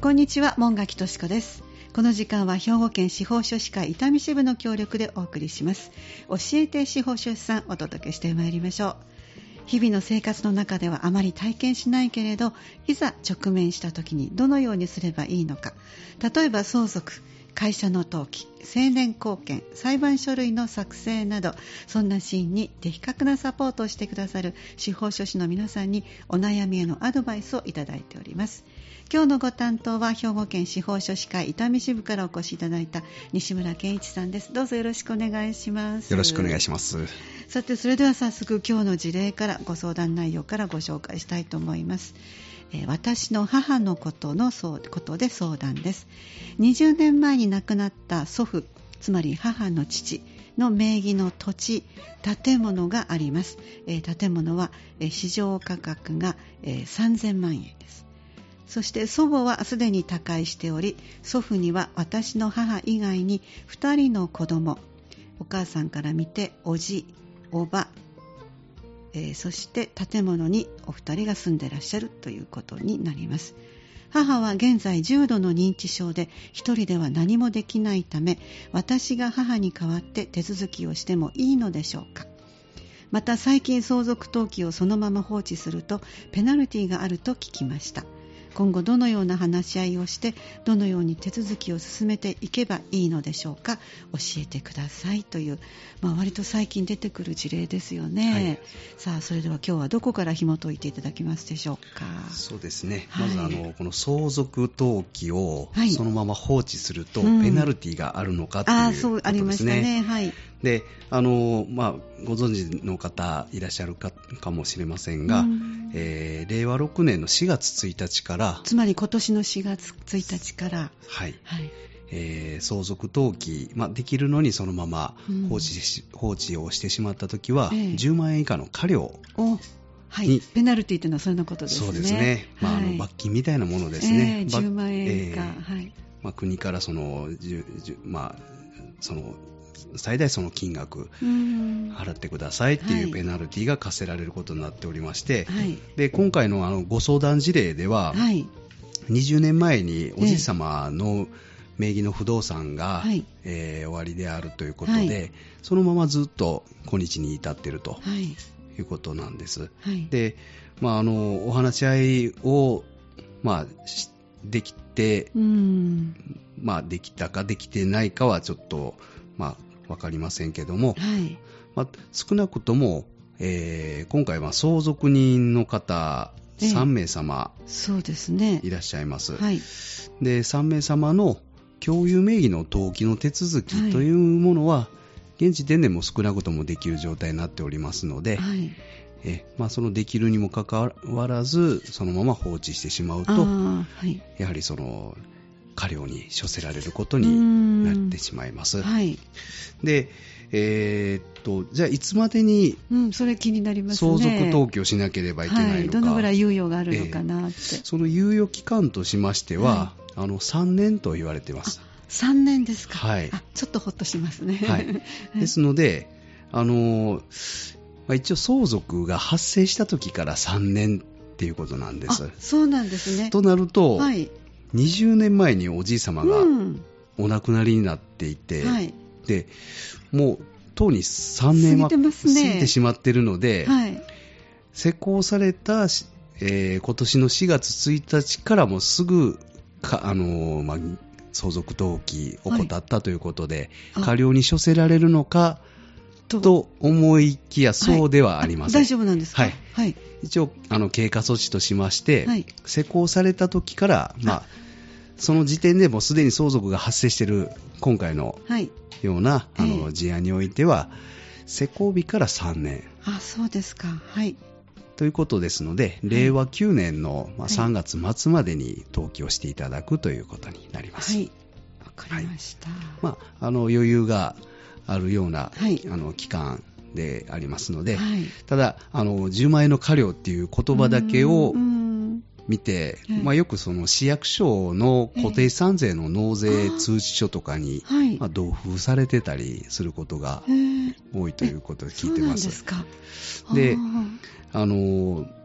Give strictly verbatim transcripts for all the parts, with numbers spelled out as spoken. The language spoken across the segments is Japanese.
こんにちは、門垣敏子です。この時間は兵庫県司法書士会伊丹支部の協力でお送りします。教えて司法書士さん、お届けしてまいりましょう。日々の生活の中ではあまり体験しないけれど、いざ直面した時にどのようにすればいいのか。例えば相続、会社の登記、成年後見、裁判書類の作成など、そんなシーンに的確なサポートをしてくださる司法書士の皆さんにお悩みへのアドバイスをいただいております。今日のご担当は兵庫県司法書士会伊丹支部からお越しいただいた西村健一さんです。どうぞよろしくお願いします。 よろしくお願いします。 さて、それでは早速今日の事例からご相談内容からご紹介したいと思います。えー、私の母のことのそうことで相談です。にじゅうねんまえに亡くなった祖父、つまり母の父の名義の土地、建物があります。えー、建物は、えー、市場価格が、えー、さんぜんまんえんです。そして祖母はすでに他界しており、祖父には私の母以外にふたりの子供、お母さんから見ておじ、おば、えー、そして建物にお二人が住んでいらっしゃるということになります。母は現在重度の認知症で一人では何もできないため、私が母に代わって手続きをしてもいいのでしょうか。また最近相続登記をそのまま放置するとペナルティがあると聞きました。今後どのような話し合いをしてどのように手続きを進めていけばいいのでしょうか。教えてくださいという、まあ、割と最近出てくる事例ですよね、はい、さあそれでは今日はどこから紐解いていただけますでしょうか。 そうですね、 はい、 まずあのこの相続登記をそのまま放置するとはい、 ペナルティがあるのかということですね、うん、あそうありましたね、はい、であの、まあ、ご存知の方いらっしゃる か, かもしれませんが、うんえー、れいわろくねんのしがつついたちからつまり今年のしがつついたちからはい、はいえー、相続登記、まあ、できるのにそのまま放置し、うん、放置をしてしまったときは、えー、じゅうまんえん以下の過料に、 はい、ペナルティというのはそんなことですね。 そうですね、まあはい、あの罰金みたいなものですね、 えー、じゅうまんえん以下、 えーはいまあ、国からその、まあ、その最大その金額払ってくださいっていうペナルティが課せられることになっておりまして、はい、で今回 の, あのご相談事例では、はい、にじゅうねんまえにおじい様の名義の不動産が、はいえー、終わりであるということで、はい、そのままずっと今日に至っているということなんです、はい、で、まあ、あのお話し合いを、まあ、できて、うんまあ、できたかできてないかはちょっと、まあ分かりませんけども、はいまあ、少なくとも、えー、今回は相続人の方さんめい様いらっしゃいます、ええはい、でさんめい様の共有名義の登記の手続きというものは、はい、現時点でも少なくともできる状態になっておりますので、はいえまあ、そのできるにもかかわらずそのまま放置してしまうと、はい、やはりその過料に処せられることになってしまいます。はい、で、えー、っとじゃあいつまでに相続登記をしなければいけないのか、はい、 どのぐらい猶予があるのかなって、えー、 その猶予期間としましては、はい、あのさんねんと言われています。 さんねんですか、 はい、 あちょっとほっとしますね、 はい、ですのであの、まあ、一応相続が発生した時からさんねんっていうことなんです。 あそうなんですね。 となると、はいにじゅうねんまえにおじい様がお亡くなりになっていて、うんはい、でもうとうにさんねんは過ぎてしまっているので、はい、施行された、えー、今年のしがつついたちからもすぐか、あのーまあ、相続登記を怠ったということで、はい、過料に処せられるのかと思いきやそうではありません、 はい、大丈夫なんですか。はいはい、 一応あの経過措置としまして、はい、施行された時から、まあ、その時点でもうすでに相続が発生している今回のような、はい、あの事案においては、えー、施行日からさんねんあそうですか、はい、 ということですので、れいわきゅうねんの、まあ、さんがつまつまでに登記をしていただくということになります。 はい、わかりました、はいまあ、あの余裕があるような、はい、あの期間でありますので、はい、ただあのじゅうまんえんの過料っていう言葉だけを見て、まあ、よくその市役所の固定資産税の納税通知書とかに、えーまあ、同封されてたりすることが多いということを聞いてます。 そうなんですか。 であの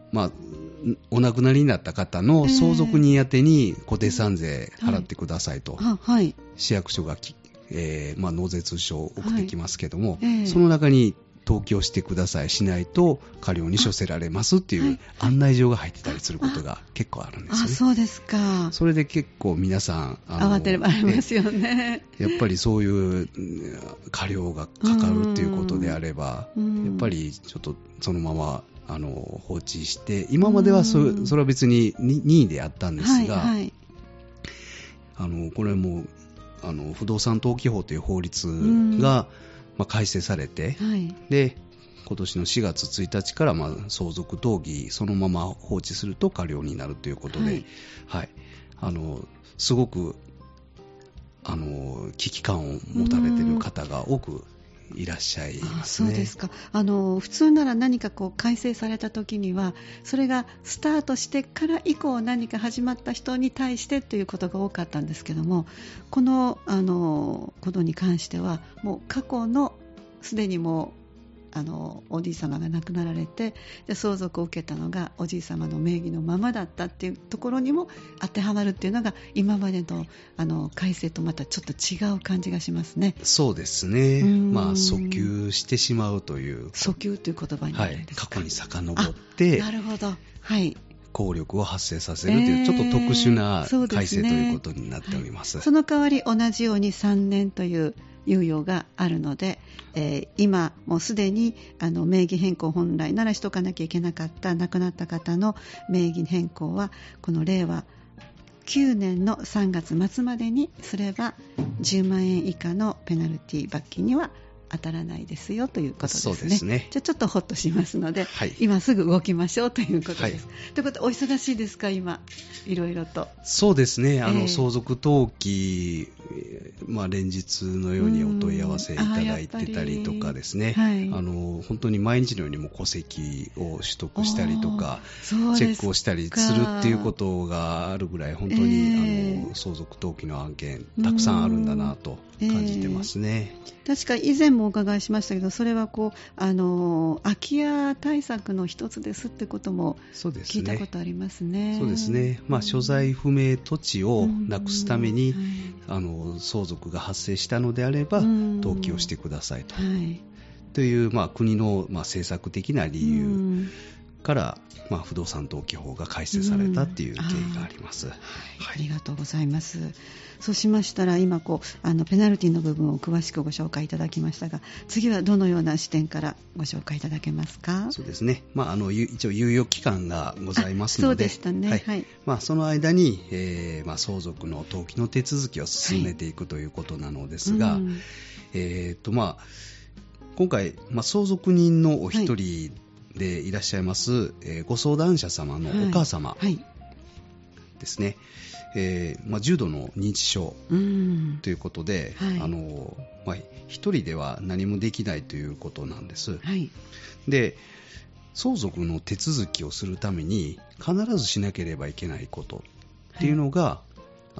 まあ、お亡くなりになった方の相続人宛てに固定資産税払ってくださいと、 はいはい、 市役所がき、えーまあ、納税通書を送ってきますけども、 はいえー、 その中に登記をしてくださいしないと過料に処せられますっていう案内状が入ってたりすることが結構あるんですよね。 あ、そうですか。 それで結構皆さんあの慌てればありますよね。 やっぱりそういう過料がかかるっていうことであれば、やっぱりちょっとそのままあの放置して、今までは そ, それは別に任意であったんですが、はいはい、あのこれもあの不動産登記法という法律が、まあ、改正されて、はい、で今年のしがつついたちから、まあ、相続登記そのまま放置すると過料になるということで、はいはい、あのすごくあの危機感を持たれている方が多くいらっしゃいますね。 あ、そうですか。あの普通なら何かこう改正された時にはそれがスタートしてから以降何か始まった人に対してということが多かったんですけども、この、あのことに関してはもう過去のすでにもうあのおじい様が亡くなられて、で相続を受けたのがおじい様の名義のままだったっていうところにも当てはまるっていうのが今まで の, あの改正とまたちょっと違う感じがしますね。 そうですね、まあ、訴求してしまうという訴求という言葉になるんですか、 はい、過去に遡ってなるほど、はい、 効力を発生させるという、えー、ちょっと特殊な改正ということになっております、 はい、その代わり同じようにさんねんという猶予があるので、えー、今もうすでにあの名義変更本来ならしとかなきゃいけなかった亡くなった方の名義変更はこの令和きゅうねんのさんがつ末までにすればじゅうまんえん以下のペナルティ罰金には当たらないですよということですね。 そうですね。 じゃあちょっとホッとしますので、 はい、 今すぐ動きましょうということです、はい、ということでお忙しいですか今いろいろと。 そうですね、あの、えー、相続登記、まあ、連日のようにお問い合わせいただいてたりとかですね、はい、あの本当に毎日のようにも戸籍を取得したりとかチェックをしたりするっていうことがあるぐらい本当に、えー、あの相続登記の案件たくさんあるんだなと感じてますね、 えー、確か以前もお伺いしましたけど、それはこうあの空き家対策の一つですってことも聞いたことありますね。 そうですね、まあ、所在不明土地をなくすために、うん、あの相続が発生したのであれば登記をしてくださいと、はい、という、まあ、国の、まあ、政策的な理由から、まあ、不動産登記法が改正されたっていう経緯があります、 うん、あ、はいはい、ありがとうございます。そうしましたら今こうあのペナルティの部分を詳しくご紹介いただきましたが、次はどのような視点からご紹介いただけますか。 そうですね、まあ、あの一応猶予期間がございますので、 そうでしたね、はいはい、 まあ、その間に、えーまあ、相続の登記の手続きを進めていくということなのですが、はい、えーとまあ、今回、まあ、相続人のお一人でいらっしゃいます、はい、えー、ご相談者様のお母様ですね、はいはい、えーまあ、重度の認知症ということで、はい、あのまあ、一人では何もできないということなんです、はい、で相続の手続きをするために必ずしなければいけないことっていうのが、はい、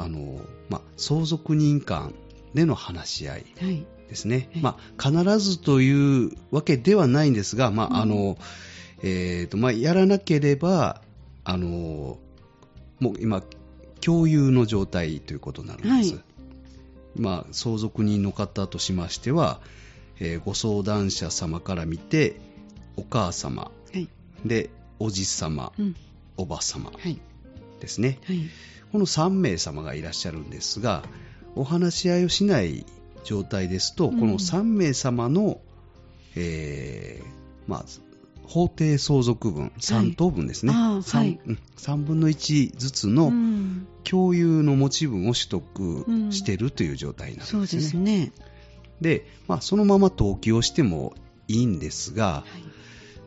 あのまあ、相続人間での話し合いですね、はい、まあ、必ずというわけではないんですが、まあ、あのえーとまあ、やらなければあのもう今共有の状態ということになるんです、はい、まあ、相続人の方としましては、えー、ご相談者様から見てお母様、はい、でおじ様、うん、おば様ですね、はいはい、このさんめい様がいらっしゃるんですが、お話し合いをしない状態ですと、うん、このさんめい様の、えーまあ、法定相続分さん等分ですね、はい、3, はい、さんぶんのいちずつの共有の持ち分を取得しているという状態なんですね、うん、そうですね。で、まあ、そのまま登記をしてもいいんですが、はい、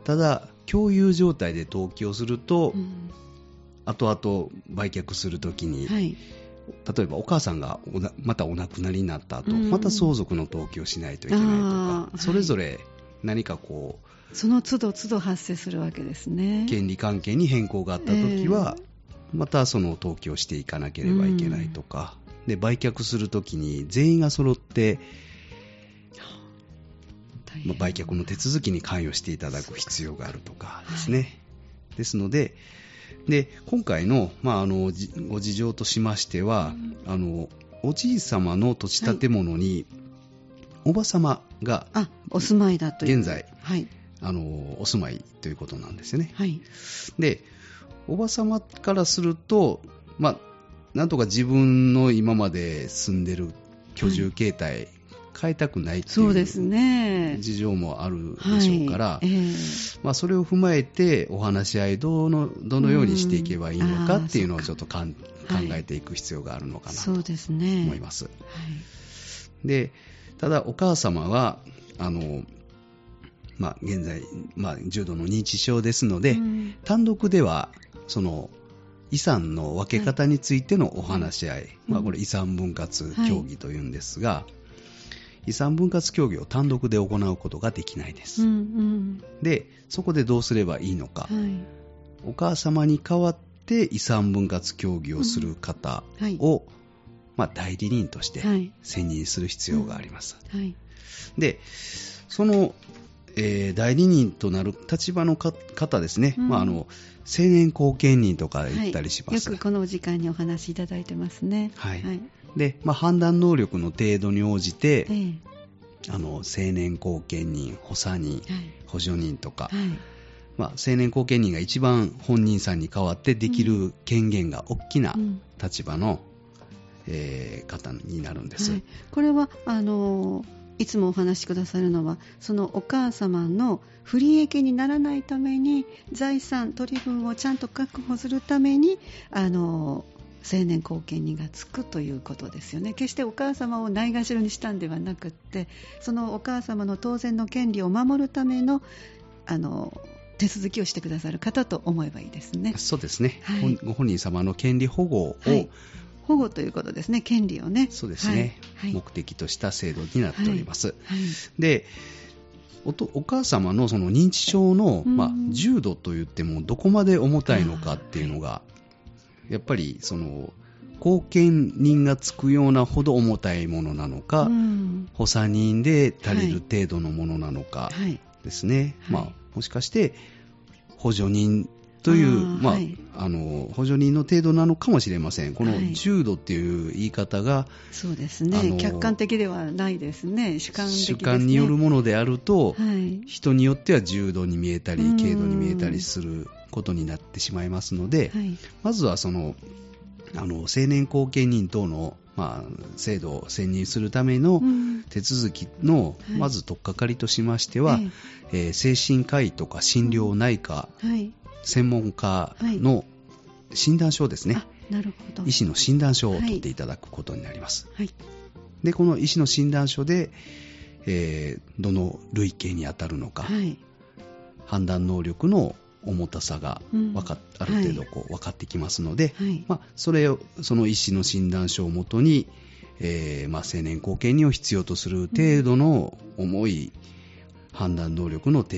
ただ共有状態で登記をすると、うん、後々売却するときに、はい、例えばお母さんがおなまたお亡くなりになった後、うん、また相続の登記をしないといけないとか、それぞれ何かこう、 その都度都度発生するわけですね。 権利関係に変更があったときは、えー、またその登記をしていかなければいけないとか、うん、で売却するときに全員が揃って、まあ、売却の手続きに関与していただく必要があるとかですね、はい、 ですので、で今回の、まあ、あのご事情としましては、うん、あのおじい様の土地建物に、はい、おば様があお住まいだという現在、はい、あのお住まいということなんですよね。 はい、 でおば様からすると、まあ、なんとか自分の今まで住んでる居住形態、はい、変えたくないっていう事情もあるでしょうから、はいえーまあ、それを踏まえてお話し合いどの、どのようにしていけばいいのかっていうのをちょっとかん考えていく必要があるのかなと思います。はい、でただお母様はあの、まあ、現在、まあ、重度の認知症ですので、単独ではその遺産の分け方についてのお話し合い、はいまあ、これ遺産分割協議というんですが、はい、遺産分割協議を単独で行うことができないです、うんうん、でそこでどうすればいいのか、はい、お母様に代わって遺産分割協議をする方を、うんはいまあ、代理人として選任する必要があります、はい、でその、えー、代理人となる立場の方ですね、うんまあ、あの成年後見人とか言ったりします、 はい、よくこのお時間にお話しいただいてますね。 はいはいでまあ、判断能力の程度に応じて、ええ、あの成年後見人、補佐人、はい、補助人とか、はいまあ、成年後見人が一番本人さんに代わってできる権限が大きな立場の、うんえー、方になるんです、はい、 これはあのいつもお話しくださるのはそのお母様の不利益にならないために財産取り分をちゃんと確保するためにあの成年後見人がつくということですよね。決してお母様をないがしろにしたんではなくってそのお母様の当然の権利を守るためのあの手続きをしてくださる方と思えばいいですね。 そうですね、はい、ご本人様の権利保護を、 はい保護ということですね、権利をね。 そうですね、はい、目的とした制度になっております。はいはい、で お, とお母様のその認知症の、まあ、重度といってもどこまで重たいのかっていうのがやっぱりその後見人がつくようなほど重たいものなのか、補佐人で足りる程度のものなのかですね、はいはいまあ、もしかして補助人という、まあはい、あの補助人の程度なのかもしれません。この重度っていう言い方が、はい、 そうですね、客観的ではないですね、主観的ですね。 主観によるものであると、はい、人によっては重度に見えたり軽度に見えたりすることになってしまいますので、はい、まずはそのあの成年後見人等の、まあ、制度を選任するための手続きの、うん、まず取っかかりとしましては、はいえー、精神科医とか心療内科、うんはい専門家の診断書ですね、はい、なるほど医師の診断書を取っていただくことになります、はい、でこの医師の診断書で、えー、どの類型に当たるのか、はい、判断能力の重たさが分かっ、うん、ある程度こう分かってきますので、はいまあ、それをその医師の診断書をもとに、えーまあ、成年後見人を必要とする程度の重い判断能力の、うん、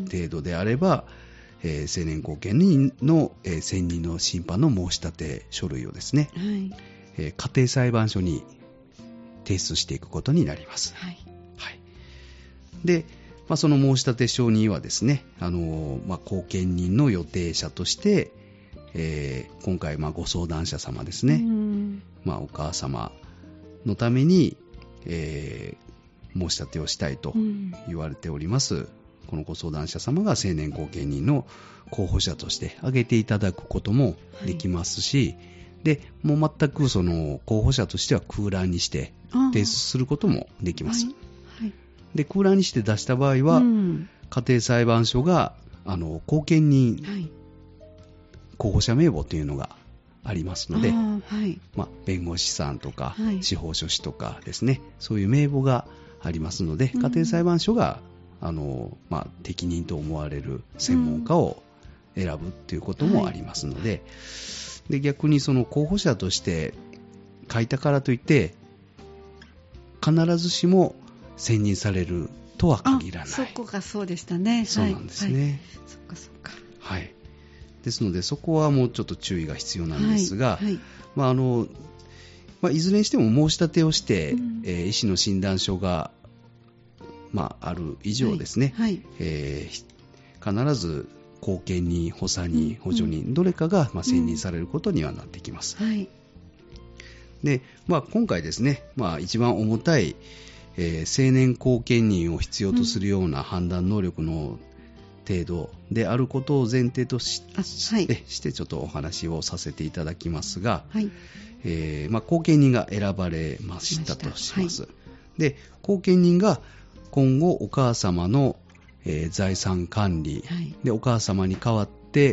程度であればえー、成年後見人の、えー、選任の審判の申し立て書類をですね、はいえー、家庭裁判所に提出していくことになります。はいはい、で、まあ、その申し立て書にはですね、あのーまあ、後見人の予定者として、えー、今回まあご相談者様ですね、うんまあ、お母様のために、えー、申し立てをしたいと言われております。うんこのご相談者様が成年後見人の候補者として挙げていただくこともできますし、はい、でもう全くその候補者としては空欄にして提出することもできます、はいはい、で空欄にして出した場合は、うん、家庭裁判所があの後見人、はい、候補者名簿というのがありますので、はいまあ、弁護士さんとか、はい、司法書士とかですねそういう名簿がありますので、家庭裁判所があのまあ、適任と思われる専門家を選ぶということもありますので、うんはい、で逆にその候補者として書いたからといって必ずしも選任されるとは限らない。 そこがそうでしたね。 そうなんですね、はいはい、 そっかそっか、 はい、ですのでそこはもうちょっと注意が必要なんですが、はいはいまああのまあ、いずれにしても申し立てをして、うんえー、医師の診断書がまあ、ある以上ですね、はいはいえー、必ず後見人、補佐人、補助人、どれかがまあ選任されることにはなってきます。 はい。 で、まあ、今回ですね、まあ、一番重たい、えー、成年後見人を必要とするような判断能力の程度であることを前提と し,、はい、してちょっとお話をさせていただきますが、はい、えーまあ、後見人が選ばれましたとします。はい、で、後見人が今後お母様の、えー、財産管理、はい、でお母様に代わって、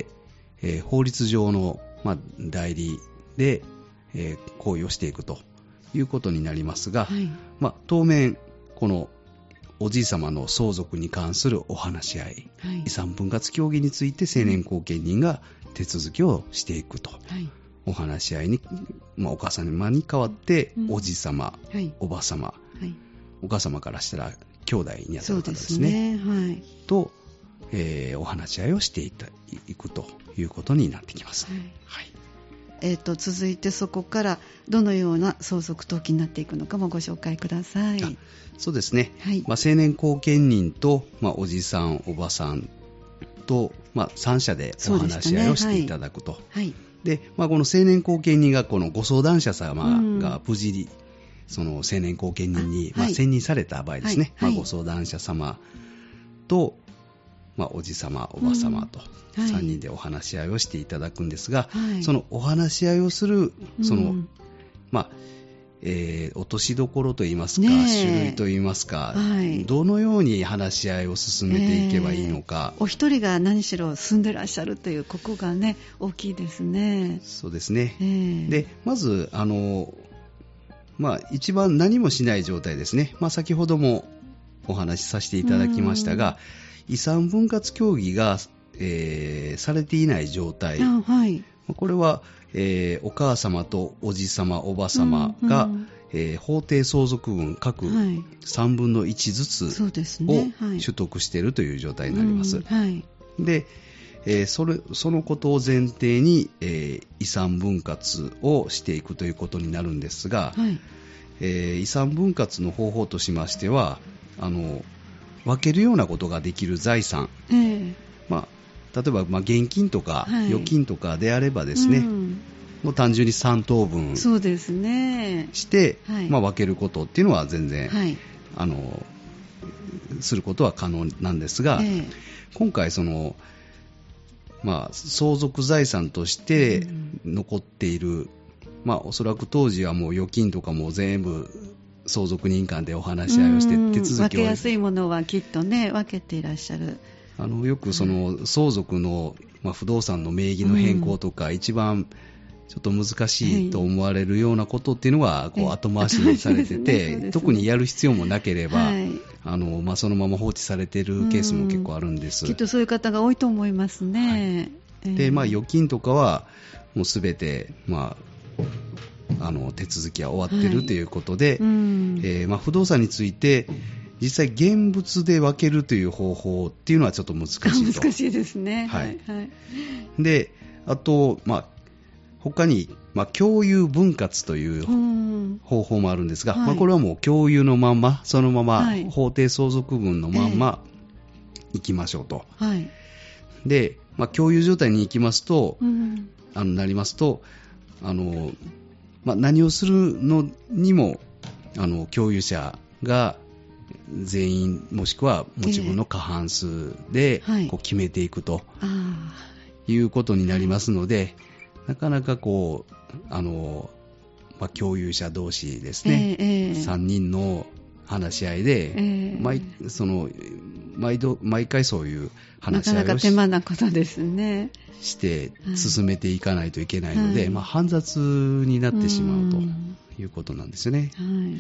えー、法律上の、まあ、代理でえー、行為をしていくということになりますが、はい、まあ、当面このおじい様の相続に関するお話し合い、はい、遺産分割協議について成年後見人が手続きをしていくと、はい、お話し合いに、まあ、お母様に代わって、うん、おじい様、はい、おば様、はい、お母様からしたら兄弟にあたる方ですね、そうですね、はい、と、えー、お話し合いをしていくということになってきます。はい、はい。 えー、と続いてそこからどのような相続登記になっていくのかもご紹介ください。 そうですね、はい、まあ、成年後見人と、まあ、おじさんおばさんと、まあ、さん者でお話し合いをしていただくと、ね、はい、で、まあ、この成年後見人がこのご相談者様が無事にその成年後見人に、まあ、選任された場合ですね、はいはい、まあ、ご相談者様と、まあ、おじ様おば様とさんにんでお話し合いをしていただくんですが、はい、そのお話し合いをするその、うん、まあえー、落としどころといいますか、ね、種類といいますか、はい、どのように話し合いを進めていけばいいのか、 えー、お一人が何しろ住んでらっしゃるというここがね大きいですね。 そうですね、えー、でまずあの、まあ、一番何もしない状態ですね、まあ、先ほどもお話しさせていただきましたが、遺産分割協議が、えー、されていない状態、あ、はい、これは、えー、お母様とおじ様おば様が、うんうん、えー、法定相続分各さんぶんのいちずつを取得しているという状態になります。はい、で、えー、それ、そのことを前提に、えー、遺産分割をしていくということになるんですが、はい、えー、遺産分割の方法としましては、あの分けるようなことができる財産、えーまあ、例えば、まあ、現金とか預金とかであればですね、はい、うん、もう単純にさん等分して、そうですね、はい、まあ、分けることっていうのは全然、はい、あのすることは可能なんですが、えー、今回その、まあ、相続財産として残っている、うん、まあ、おそらく当時はもう預金とかも全部相続人間でお話し合いをして手続きを、分けやすいものはきっとね分けていらっしゃる。 あのよくその相続の、まあ、不動産の名義の変更とか、うん、一番ちょっと難しいと思われるようなことっていうのはこう後回しにされてて、ねね、特にやる必要もなければ、はい、あのまあ、そのまま放置されているケースも結構あるんです。 きっとそういう方が多いと思いますね。 はい、で、まあ、預金とかはもうすべて、まあ、あの手続きは終わっているということで、はい、うん、えーまあ、不動産について実際現物で分けるという方法っていうのはちょっと難しいと。 難しいですね。 はい。はい、で、あと、まあ、他に、まあ、共有分割という方法もあるんですが、はい、まあ、これはもう共有のまんまそのまま法定相続分のまんま行きましょうと。はい、で、まあ、共有状態に行きますと、うん、あのなりますと、あの、まあ、何をするのにもあの共有者が全員もしくは自分の過半数でこう決めていくということになりますので、なかなかこうあの、まあ、共有者同士ですね、えーえー、さんにんの話し合いで、えー、毎, その 毎, 度毎回そういう話し合いをしなかなか手間なことですねして進めていかないといけないので、はい、まあ、煩雑になってしまうということなんですよね。はい、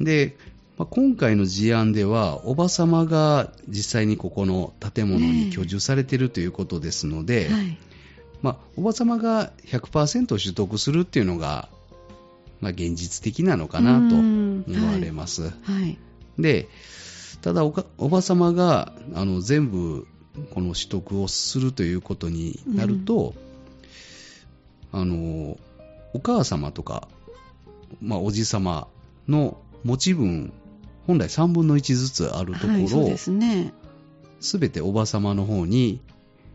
で、まあ、今回の事案ではおば様が実際にここの建物に居住されているということですので、えーはい、まあ、おば様が ひゃくパーセント 取得するっていうのが、まあ、現実的なのかなと思われます。はいはい、で、ただ お, おば様があの全部この取得をするということになると、うん、あのお母様とか、まあ、おじ様の持ち分本来さんぶんのいちずつあるところを、はい、そうですね、全ておば様の方に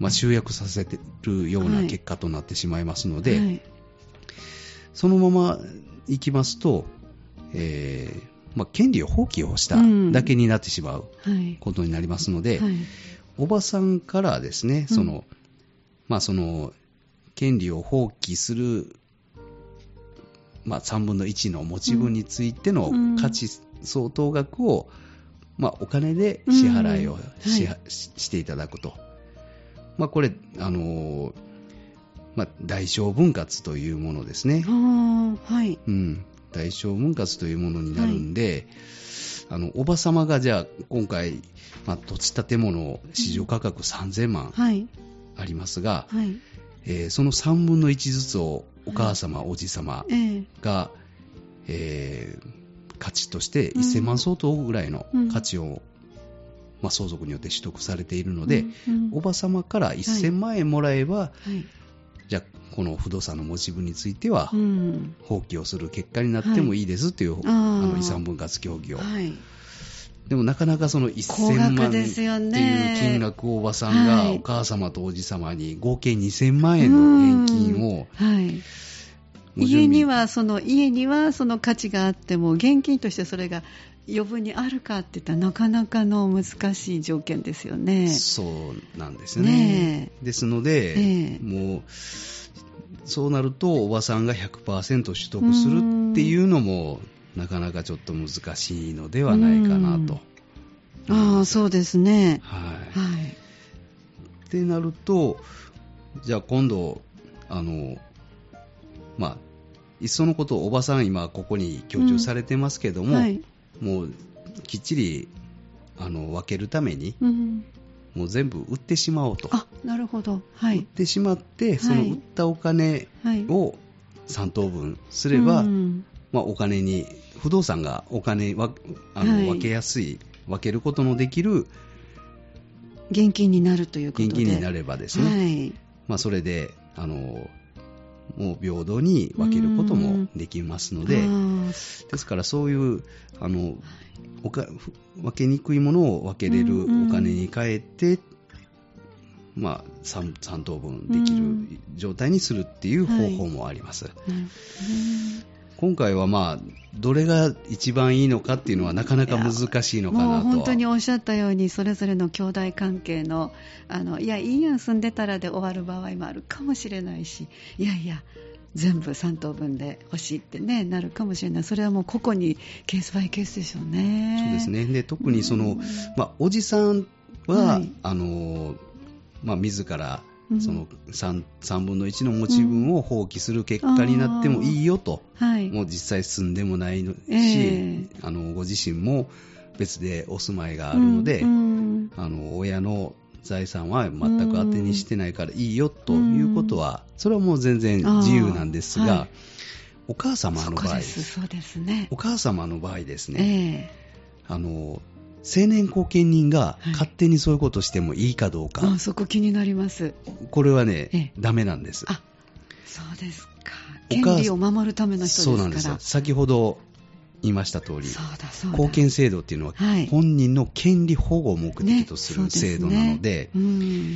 まあ、集約させてるような結果となってしまいますので、 はい、 そのままいきますと、えーまあ、権利を放棄をしただけになってしまうことになりますので、 はいはい、 おばさんからですね、その、うん、まあ、その権利を放棄する、まあ、さんぶんのいちの持ち分についての価値相当額を、まあ、お金で支払いを し,、うんはい、していただくと。まあ、これ、あのーまあ、代償分割というものですね。 あ、はいうん、代償分割というものになるんで、はい、あのおばさまがじゃあ今回、まあ、土地建物市場価格さんぜんまんありますが、 はいはいえー、そのさんぶんのいちずつをお母様、はい、おじ様が、えー、価値としてせんまん相当ぐらいの価値を、うんまあ、相続によって取得されているので、うんうん、おば様からせんまんえんもらえば、はいはい、じゃあこの不動産の持ち分については放棄をする結果になってもいいですという、はい、あの遺産分割協議を、はい、でもなかなかそのせんまんっていう金額をおばさんがお母様とおじ様に合計にせんまんえんの現金を、 はい、家にはその家にはその価値があっても現金としてそれが余分にあるかって言ったらなかなかの難しい条件ですよね。 そうなんですね。ねですので、えー、もうそうなるとおばさんが ひゃくパーセント 取得するっていうのもなかなかちょっと難しいのではないかなと。 ああ、そうですね。 はい。 はい。 ってなると、じゃあ今度あのまあいっそのことおばさん今ここに居住されてますけども。うんはい、もうきっちりあの分けるために、うん、もう全部売ってしまおうと。 あ、なるほど、はい、 売ってしまって、はい、その売ったお金をさん等分すれば、はいまあ、お金に不動産がお金はあの、はい、分けやすい分けることのできる現金になるということで現金になればですね、はいまあ、それであのもう平等に分けることもできますので、ですからそういうあのおか分けにくいものを分けれるお金に変えて、まあ、3, さん等分できる状態にするっていう方法もあります、はいうん、今回はまあどれが一番いいのかっていうのはなかなか難しいのかなと。 もう本当におっしゃったようにそれぞれの兄弟関係の、あのいやいいやん住んでたらで終わる場合もあるかもしれないし、いやいや全部さん等分で欲しいって、ね、なるかもしれない。それはもう個々にケースバイケースでしょうね。 そうですね。で特にその、まあ、おじさんは、はい、あのまあ、自らその 3, さんぶんのいちの持ち分を放棄する結果になってもいいよと、うんはい、もう実際住んでもないのし、えー、あのご自身も別でお住まいがあるので、うんうん、あの親の財産は全く当てにしてないからいいよということは、それはもう全然自由なんですが、はい、お母様の場合、 そうですね、 お母様の場合ですね、えー、あの成年後見人が勝手にそういうことしてもいいかどうか、はい、 あそこ気になります。 これはね、ええ、ダメなんです。 あ、そうですか。権利を守るための人ですから。 そうなんですよ。先ほど言いました通り、 そうだそうだ、 後見制度っていうのは本人の権利保護を目的とする制度なので、ねねうん、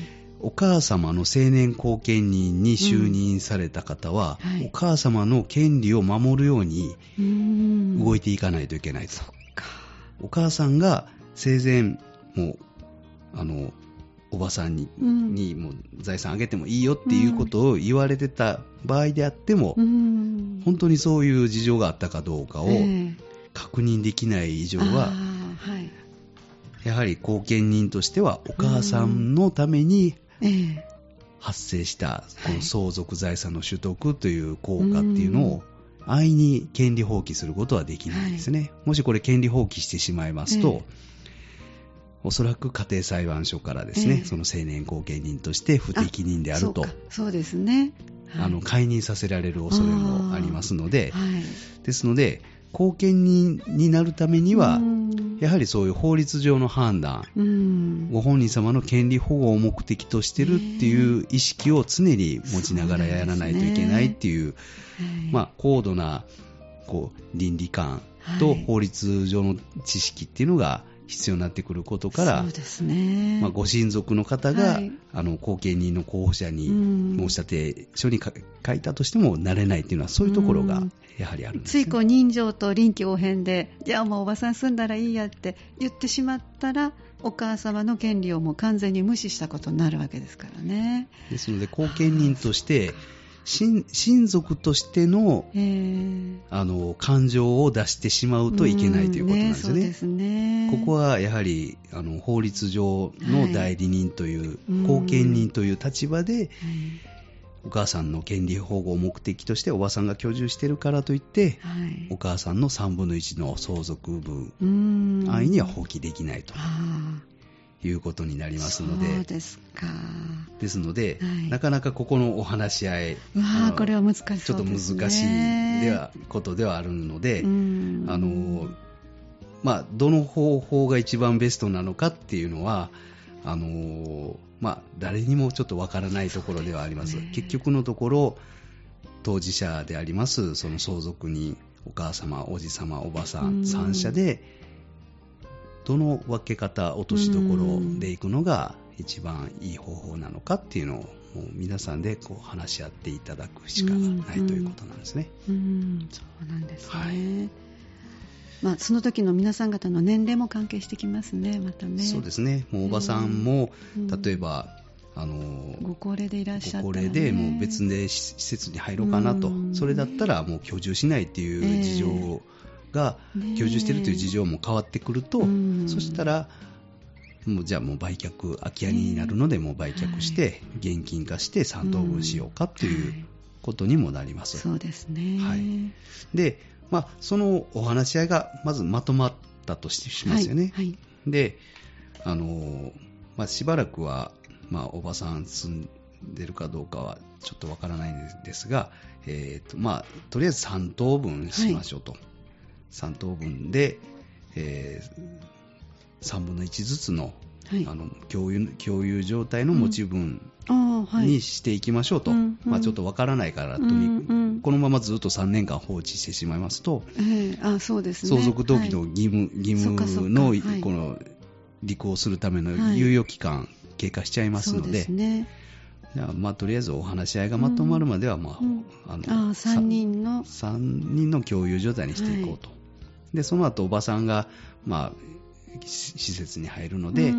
お母様の成年後見人に就任された方は、うんはい、お母様の権利を守るように動いていかないといけないと。そっか。お母さんが生前もうあのおばさん に,、うん、にもう財産あげてもいいよっていうことを言われてた場合であっても、うん、本当にそういう事情があったかどうかを確認できない以上は、えーはい、やはり後見人としてはお母さんのために発生したこの相続財産の取得という効果っていうのを安易に権利放棄することはできないんですね、はい、もしこれ権利放棄してしまいますと、えーおそらく家庭裁判所からですね、えー、その成年後見人として不適任であると、 そうか、そうですね、 はい、あの解任させられる恐れもありますので、はい、ですので後見人になるためにはやはりそういう法律上の判断、ご本人様の権利保護を目的としているっていう意識を常に持ちながらやらないといけないっていう、ねまあ、高度なこう倫理観と法律上の知識っていうのが必要になってくることから、 そうですね、 まあ、ご親族の方が、はい、あの後見人の候補者に申し立て書に書いたとしてもなれないというのはそういうところがやはりあるんです、ね、 ついこう人情と臨機応変でじゃあもうおばさん住んだらいいやって言ってしまったらお母様の権利をもう完全に無視したことになるわけですからね。 ですので後見人として親, 親族としての、あの感情を出してしまうといけないということなんですよね。 そうですね。 ここはやはりあの法律上の代理人という、はい、後見人という立場で、はい、お母さんの権利保護を目的としておばさんが居住しているからといって、はい、お母さんのさんぶんのいちの相続分安易には放棄できないということになりますので、 そうですか。 ですので、はい、なかなかここのお話し合い、 わこれは難しそうですね。 ちょっと難しいではことではあるので、あの、まあ、どの方法が一番ベストなのかっていうのはあの、まあ、誰にもちょっとわからないところではあります。結局のところ当事者でありますその相続人、お母様、おじ様、おばさんさん者でどの分け方、落としどころでいくのが一番いい方法なのかっていうのをもう皆さんでこう話し合っていただくしかないということなんですね。 うんうん、そうなんですね。はい、まあ、その時の皆さん方の年齢も関係してきますね。またね。 そうですね。もうおばさんも、うん、例えばあのご高齢でいらっしゃったら、ね、 ご高齢でもう別で施設に入ろうかなと、うん、それだったらもう居住しないっていう事情が、えー、居住しているという事情も変わってくると、ね、そしたらもうじゃあもう売却、空き家になるのでもう売却して現金化してさん等分しようかということにもなります。 そうですね。 はい、で、まあ、そのお話し合いがまずまとまったとしますよね。はいはい、で、あの、まあ、しばらくは、まあ、おばさん住んでるかどうかはちょっとわからないんですが、えーとまあ、とりあえずさん等分しましょうと。はい、さん等分で、えー、さんぶんのいちずつの、はい、あの 共有、共有状態の持ち分にしていきましょうと、うんはいまあ、ちょっとわからないからと、うんうん、このままずっとさんねんかん放置してしまいますと、 えーあそうですね、 相続登記の義務、はい、義務の、はい、この履行するための猶予期間経過しちゃいますので、はい、そうですね、じゃあまあ、とりあえずお話し合いがまとまるまでは、まあうん、あのあさんにんのさんにんの共有状態にしていこうと、はい、でその後おばさんが、まあ、施設に入るので、うん、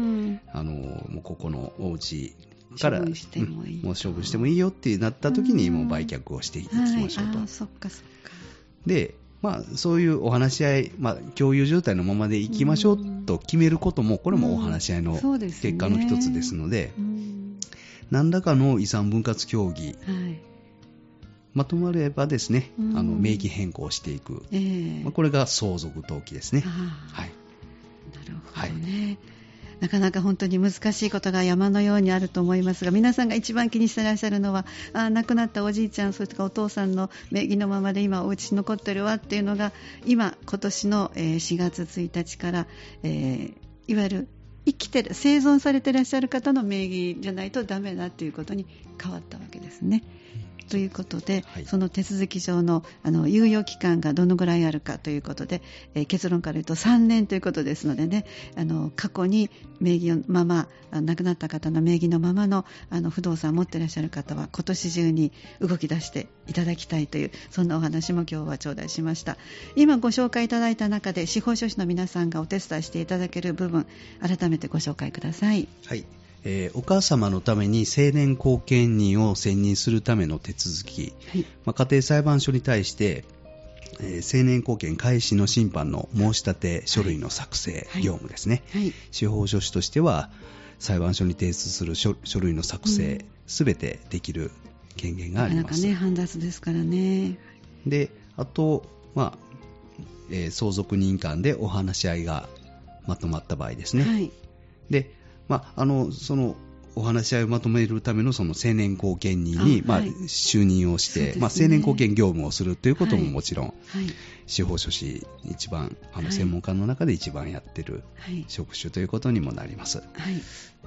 あのもうここのお家から処分してもいい、うん、もう処分してもいいよってなった時にもう売却をしていきましょうと、はい、あそっかそっかで、まあ、そういうお話し合い、まあ、共有状態のままでいきましょうと決めることもこれもお話し合いの結果の一つですので、うん、何らかの遺産分割協議、はい、まとまればですね、うん、あの名義変更していく、えーまあ、これが相続登記ですね。はい、 なるほどね、はい、なかなか本当に難しいことが山のようにあると思いますが、皆さんが一番気にしてらっしゃるのは、あ亡くなったおじいちゃん、それからお父さんの名義のままで今お家に残ってるわっていうのが、今今年のしがつついたちから、えー、いわゆる生きてる生存されてらっしゃる方の名義じゃないとダメだということに変わったわけですね。ということで、はい、その手続き上 の, あの猶予期間がどのぐらいあるかということで、えー、結論から言うとさんねんということですのでね、あの過去に名義のまま亡くなった方の名義のまま の, あの不動産を持っていらっしゃる方は今年中に動き出していただきたいという、そんなお話も今日は頂戴しました。今ご紹介いただいた中で司法書士の皆さんがお手伝いしていただける部分、改めてご紹介ください。 はい、えー、お母様のために成年後見人を選任するための手続き、はいまあ、家庭裁判所に対して、えー、成年後見開始の審判の申し立て書類の作成、はい、業務ですね、はい、司法書士としては裁判所に提出する 書, 書類の作成すべ、うん、てできる権限があります。なかなかね煩雑ですからね。 であと、まあえー、相続人間でお話し合いがまとまった場合ですね、はいでまあ、あのそのお話し合いをまとめるためのその成年後見人にまあ、就任をして、ねまあ、成年後見業務をするということももちろん、はいはい、司法書士一番あの専門家の中で一番やってる職種ということにもなります、はい、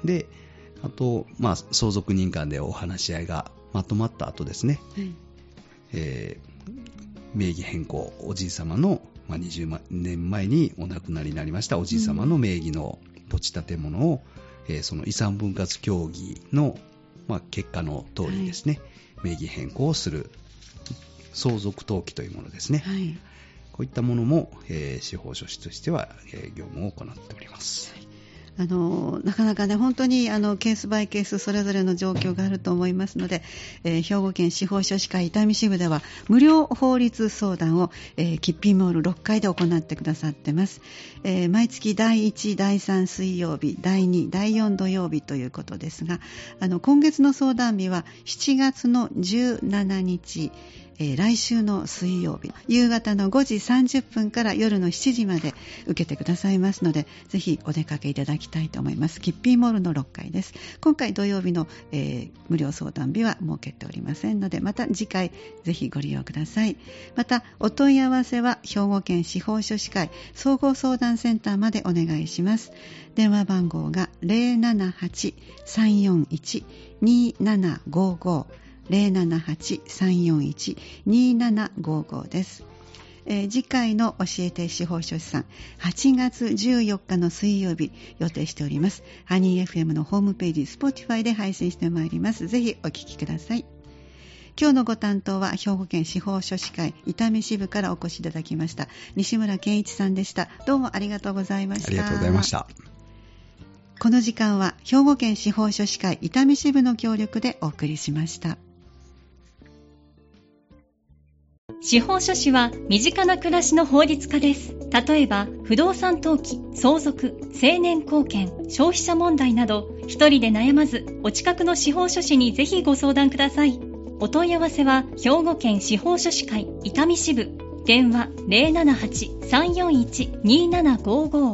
であと、まあ、相続人間でお話し合いがまとまった後ですね、はいえー、名義変更おじい様のまあ、にじゅうねんまえにお亡くなりになりましたおじい様の名義の土地建物を、うんえー、その遺産分割協議の、まあ、結果の通りですね、はい、名義変更をする相続登記というものですね、はい、こういったものも、えー、司法書士としては、えー、業務を行っております。はいあのなかなかね本当にあのケースバイケースそれぞれの状況があると思いますので、えー、兵庫県司法書士会伊丹支部では無料法律相談を、えー、キッピーモールろっかいで行ってくださってます、えー、毎月だいいち、だいさん水曜日、だいに、だいよん土曜日ということですが、あの今月の相談日はしちがつのじゅうしちにち、えー、来週の水曜日夕方のごじさんじゅっぷんから夜のしちじまで受けてくださいますので、ぜひお出かけいただきたいと思います。キッピーモールのろっかいです。今回土曜日の、えー、無料相談日は設けておりませんので、また次回ぜひご利用ください。またお問い合わせは兵庫県司法書士会総合相談センターまでお願いします。電話番号が ゼロななはち さんよんいち にーななごーごーゼロななはち さんよんいち にーななごーごー です、えー、次回の教えて司法書士さんはちがつじゅうよっかの水曜日予定しております。ハニー エフエム のホームページ Spotify で配信してまいります。ぜひお聞きください。今日のご担当は兵庫県司法書士会伊丹支部からお越しいただきました西村健一さんでした。どうもありがとうございました。 ありがとうございました。 この時間は兵庫県司法書士会伊丹支部の協力でお送りしました。 司法書士は身近な暮らしの法律家です。例えば不動産登記、相続、成年後見、消費者問題など一人で悩まずお近くの司法書士にぜひご相談ください。お問い合わせは兵庫県司法書士会伊丹支部、電話 ゼロななはち さんよんいち にーななごーごー